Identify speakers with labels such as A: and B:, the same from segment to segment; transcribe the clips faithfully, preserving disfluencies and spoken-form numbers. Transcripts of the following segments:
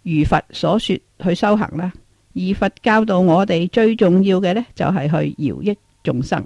A: 如佛所說去修行啦。而佛教導我哋最重要嘅呢，就係去饒益眾生。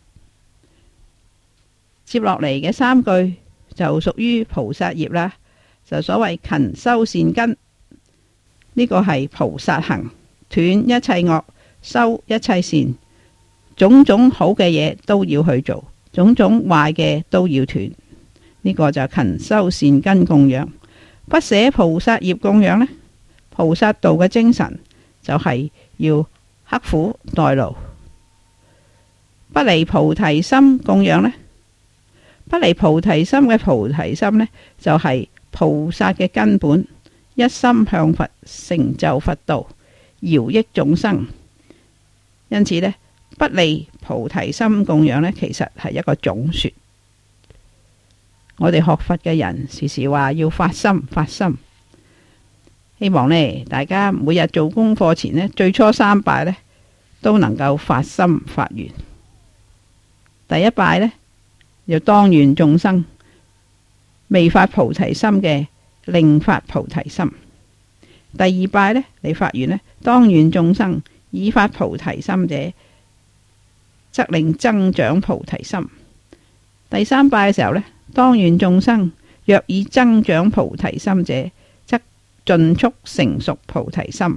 A: 接落嚟嘅三句就屬於菩薩業啦，就所謂勤修善根，呢個係菩薩行，斷一切惡，修一切善，種種好嘅嘢都要去做，種種壞嘅都要斷，呢個就勤修善根供養。不捨菩薩業供養呢，菩薩道嘅精神就係要刻苦耐勞。不離菩提心供養呢，不離菩提心嘅菩提心呢，就係菩薩嘅根本，一心向佛，成就佛道，饒益眾生。因此呢，不離菩提心供養呢，其實係一個總說。我哋學佛嘅人時時話要發心發心，希望呢大家每日做功課前呢，最初三拜呢都能夠發心發願。第一拜呢，要當願眾生未發菩提心嘅，令發菩提心。第二拜呢，你發願呢，當願眾生已發菩提心者，則令增長菩提心。第三拜嘅時候呢，當願眾生若已增長菩提心者，則盡速成熟菩提心。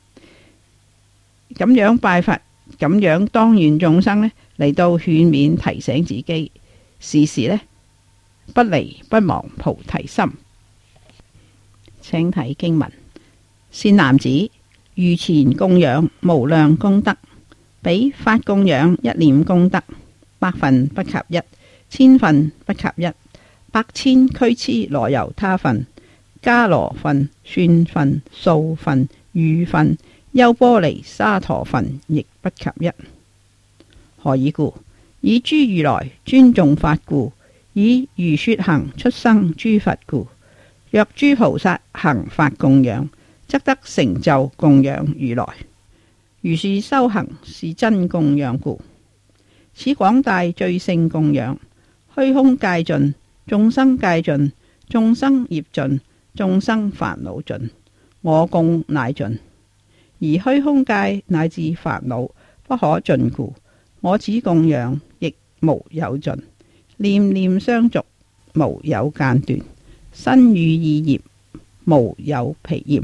A: 咁樣拜佛，咁樣當願眾生呢，嚟到勸勉提醒自己，時時呢不離不忘菩提心。請睇經文：善男子，如前供養無量功德，比發供養一念功德，百分不及一，千分不及一，百千俱胝羅由他分，迦羅分、算分、數分、雨分、優波離沙陀分，亦不及一。何以故？以諸如來尊重法故，以如說行出生諸佛故。若諸菩薩行法供養，則得成就供養如來。如是修行是真供養故。此廣大最勝供養，虛空界盡，眾生界盡，眾生業盡，眾生煩惱盡，我供乃盡。而虛空界乃至煩惱不可盡故，我此供養亦無有盡，念念相續，無有間斷，身語意業無有疲厭。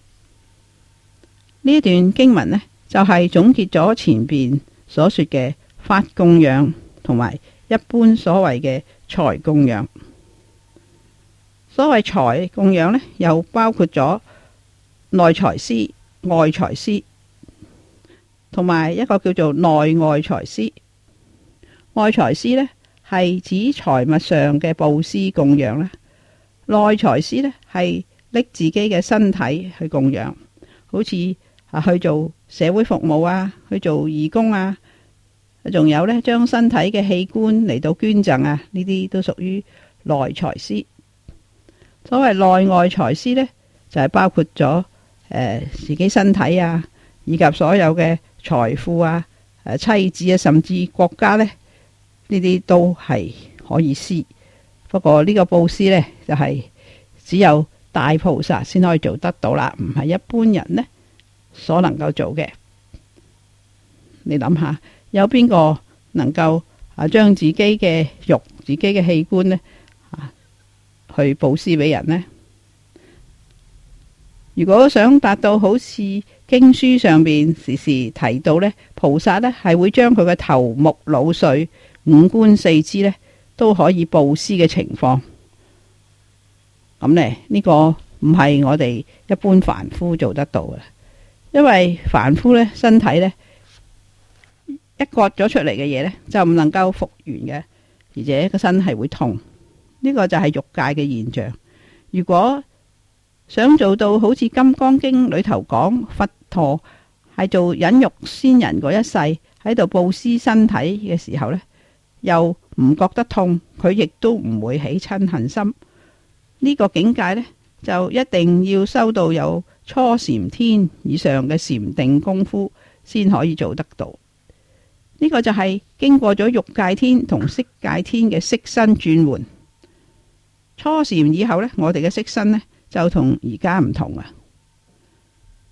A: 呢一段經文呢，就係、是、總結咗前邊所說嘅法供養同埋一般所謂嘅財供養。所謂財供養呢，又包括咗內財施、外財施，同埋一個叫做內外財施。外財施呢，係指財物上嘅布施供養啦，內財施呢，係拎自己嘅身體去供養，好似啊去做社會服務啊，去做義工啊，仲有呢，將身體嘅器官嚟到捐贈啊，呢啲都屬於內財施。所謂內外財施呢，就係、是、包括咗誒、呃、自己身體啊，以及所有嘅財富啊、誒、呃、妻子啊，甚至國家呢，呢啲都係可以施。不過呢個布施呢，就係、是、只有大菩薩先可以做得到啦，唔係一般人呢所能夠做嘅。你諗下，有邊個能夠啊將自己嘅肉、自己嘅器官呢啊去布施俾人呢？如果想達到好似經書上邊時時提到呢，菩薩呢係會將佢嘅頭目腦髓、五官四肢呢都可以布施嘅情況，咁呢，呢、呢個唔係我哋一般凡夫做得到嘅，因為凡夫呢身體呢一割咗出嚟嘅嘢呢，就唔能夠復原嘅，而且個身係會痛。呢個就係欲界嘅現象。如果想做到好似《金剛經》裏頭講，佛陀係做忍辱仙人嗰一世喺度布施身體嘅時候呢，又唔覺得痛，佢亦都唔會起嗔恨心。呢個境界呢，就一定要修到有初禪天以上嘅禪定功夫先可以做得到。呢個就係經過咗欲界天同色界天嘅色身轉換。初禪以後呢，我哋嘅色身呢就同而家唔同啊。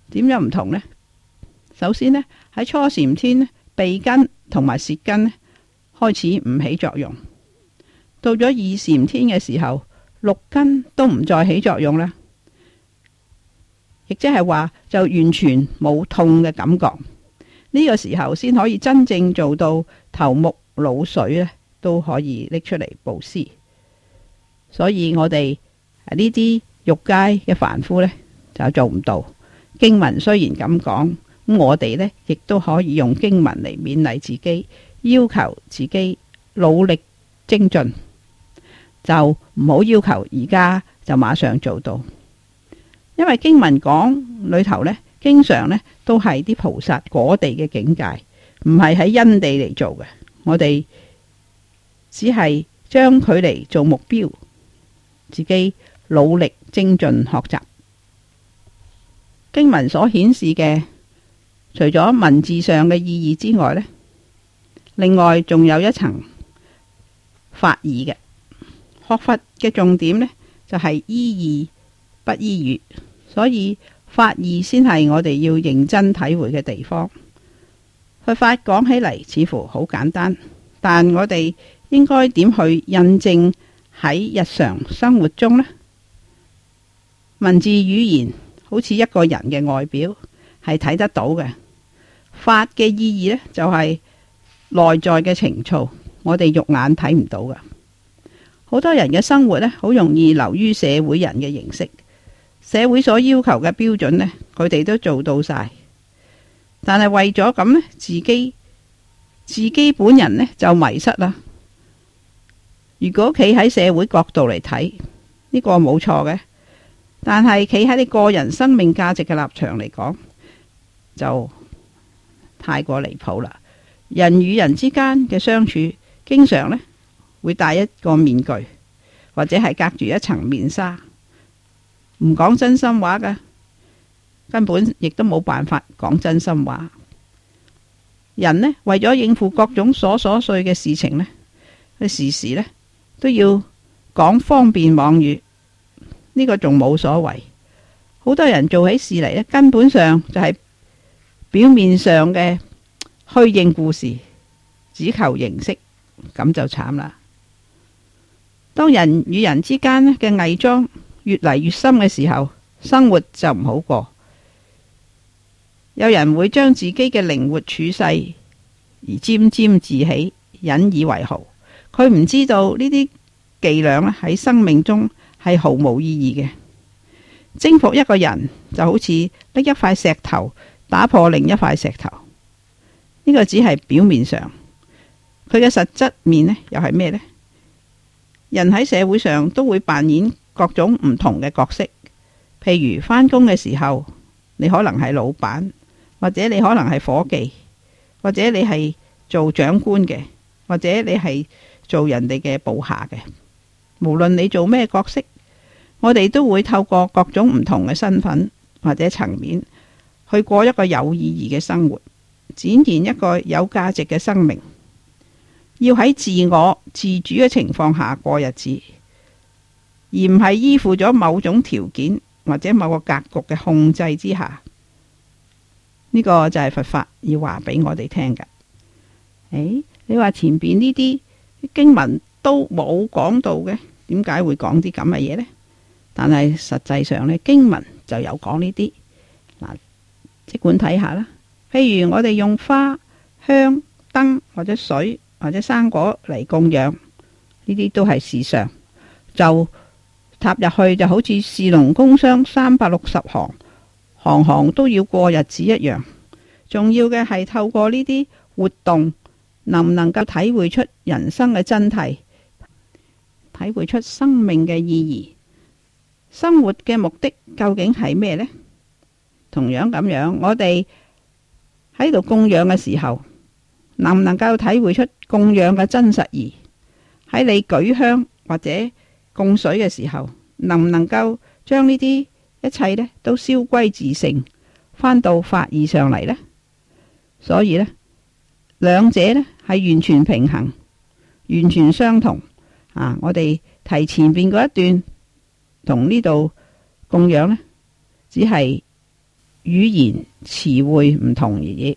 A: 點樣唔同呢？首先呢，喺初禪天呢，鼻根同埋舌根呢開始唔起作用，到咗二禪天嘅時候，六根都唔再起作用啦，亦即係話就完全冇痛嘅感覺。呢個時候先可以真正做到頭目腦髓咧都可以拎出嚟布施。所以我哋呢啲欲界嘅凡夫呢，就做唔到。經文雖然咁講，咁我哋呢亦都可以用經文嚟勉勵自己，要求自己努力精進，就唔好要求而家就馬上做到。因為經文講裏頭呢，經常呢都係啲菩薩果地嘅境界，唔係喺因地嚟做嘅。我哋只係將佢嚟做目標，自己努力精進學習。經文所顯示嘅，除咗文字上嘅意義之外呢，另外仲有一層法義嘅。學佛嘅重點呢，就係依義不依語，所以法義先係我哋要認真體會嘅地方。佛法講起嚟似乎好簡單，但我哋應該點去印證喺日常生活中呢？文字語言好似一個人嘅外表，係睇得到嘅。法嘅意義呢，就係內在嘅情操，我哋肉眼睇唔到嘅。好多人嘅生活呢，好容易流於社會人嘅形式，社會所要求嘅標準呢，佢哋都做到晒。但係為咗咁呢，自己自己本人呢，就迷失啦。如果企喺社會角度嚟睇，呢個冇錯嘅。但係企喺你個人生命價值嘅立場嚟講，就太過離譜啦。人與人之間嘅相處，經常呢會戴一個面具，或者係隔住一層面紗，唔講真心話㗎，根本亦都冇辦法講真心話。人呢，為咗應付各種瑣瑣碎嘅事情呢，佢時時呢都要講方便妄語。呢個仲冇所謂，好多人做起事嚟咧，根本上就係表面上嘅虛應故事，只求形式，咁就慘啦。當人與人之間嘅偽裝越嚟越深嘅時候，生活就唔好過。有人會將自己嘅靈活處世而沾沾自喜，引以為豪。佢唔知道呢啲伎倆喺生命中係毫無意義嘅。征服一個人就好似拎一塊石頭打破另一塊石頭，呢個只係表面上，佢嘅實質面呢又係咩呢？人喺社會上都會扮演各種唔同嘅角色，譬如返工嘅時候，你可能係老闆，或者你可能係夥計，或者你係做長官嘅，或者你係做人哋嘅部下嘅。無論你做咩角色，我哋都會透過各種唔同嘅身份或者層面去過一個有意義嘅生活，展現一個有價值嘅生命。要喺自我自主嘅情況下過日子，而唔係依附咗某種條件或者某個格局嘅控制之下。呢個就係佛法要話俾我哋聽嘅。誒，你話前邊呢啲經文都冇講到嘅，點解會講啲咁嘅嘢呢？但係實際上呢，經文就有講呢啲。嗱，即管睇下啦。譬如我哋用花、香、燈或者水或者生果嚟供養，呢啲都係事上，就踏入去就好似士農工商三百六十行，行行都要過日子一樣。重要嘅係透過呢啲活動，能唔能夠體會出人生嘅真諦，體會出生命嘅意義，生活嘅目的究竟係咩呢？同樣咁樣，我哋喺度供養嘅時候，能唔能夠體會出供養嘅真實義？喺你舉香或者供水嘅時候，能唔能夠將呢啲一切呢都燒歸自性，返到法義上嚟呢？所以呢，兩者呢係完全平衡，完全相同。啊，我哋提前邊嗰一段同呢度供養呢，只係語言詞彙唔同而已。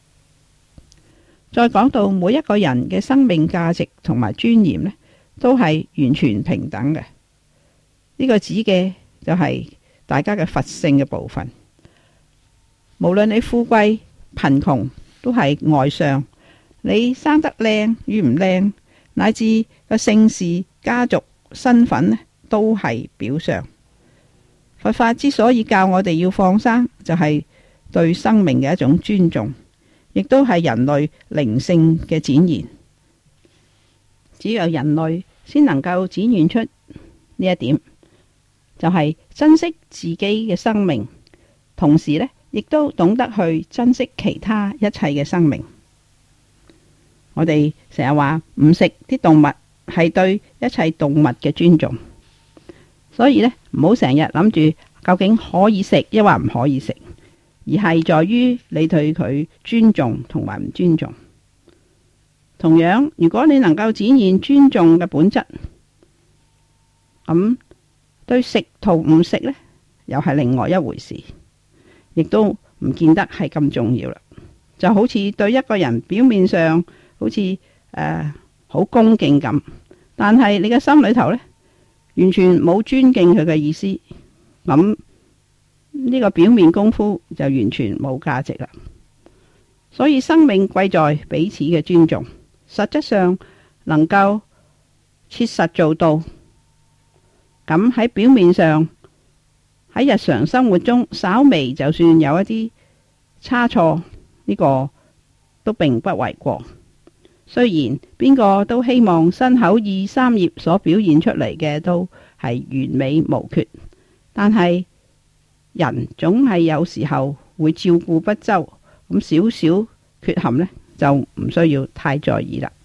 A: 再講到每一個人嘅生命價值同埋尊嚴呢，都係完全平等嘅。呢個指嘅就係大家嘅佛性嘅部分。無論你富貴貧窮，都係外相；你生得靚與唔靚，乃至個姓氏、家族、身份呢，都係表象。佛法之所以教我哋要放生，就係對生命嘅一種尊重，亦都係人類靈性嘅展現。只有人類先能夠展現出呢一點，就係珍惜自己嘅生命，同時呢亦都懂得去珍惜其他一切嘅生命。我哋成日話唔食啲動物，係對一切動物嘅尊重。所以呢，唔好成日諗住究竟可以食抑或唔可以食，而係在於你對佢尊重同埋唔尊重。同樣，如果你能夠展現尊重嘅本質，咁對食同唔食呢，又係另外一回事，亦都唔見得係咁重要啦。就好似對一個人表面上好似誒好恭敬咁，但係你嘅心裏頭呢，完全冇尊敬佢嘅意思，咁呢個表面功夫就完全冇價值啦。所以生命貴在彼此嘅尊重，實質上能夠切實做到，咁喺表面上喺日常生活中稍微就算有一啲差錯，呢個都並不為過。雖然邊個都希望身口意三業所表現出嚟嘅都係完美無缺，但係人總係有時候會照顧不周，咁少少缺陷呢，就唔需要太在意啦。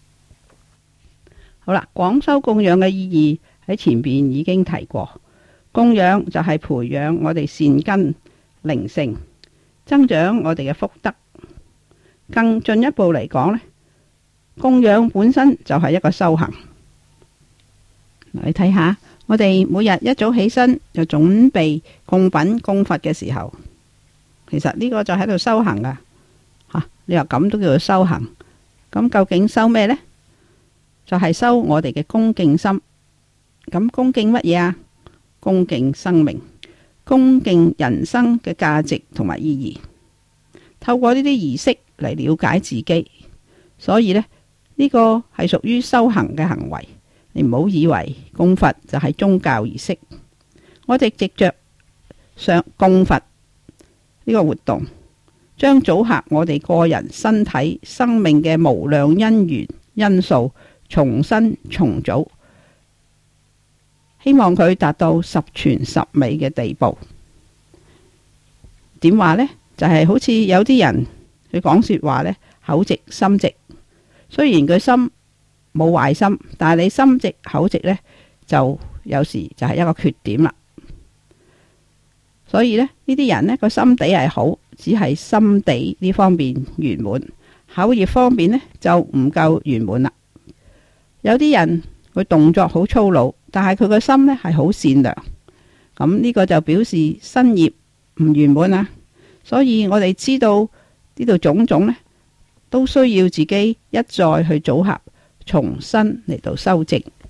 A: 好啦，廣修供養嘅意義喺前邊已經提過，供養就係培養我哋善根靈性，增長我哋嘅福德。更進一步嚟講呢，供養本身就係一個修行。你睇下，我哋每日一早起身就準備供品供佛嘅時候，其實呢個就喺度修行噶吓、啊。你話咁都叫做修行？咁究竟修咩呢？就係、是、修我哋嘅恭敬心。咁恭敬乜嘢啊？恭敬生命，恭敬人生嘅價值同埋意義。透過呢啲儀式嚟了解自己，所以呢，呢個係屬於修行嘅行為。你唔好以為供佛就係宗教儀式。我哋藉着上供佛呢個活動，將組合我哋個人身體生命嘅無量因緣因素重新重組，希望佢達到十全十美嘅地步。點話呢？就係、是、好似有啲人佢講說話呢，口直心直，雖然佢心冇壞心，但係你心直口直呢，就有時就係一個缺點啦。所以呢，呢啲人呢個心地係好，只係心地呢方面圓滿，口業方面呢就唔夠圓滿啦。有啲人佢動作好粗魯，但係佢個心呢係好善良，咁呢個就表示身業唔圓滿啦。所以我哋知道呢度種種呢，都需要自己一再去組合，重新嚟到修正。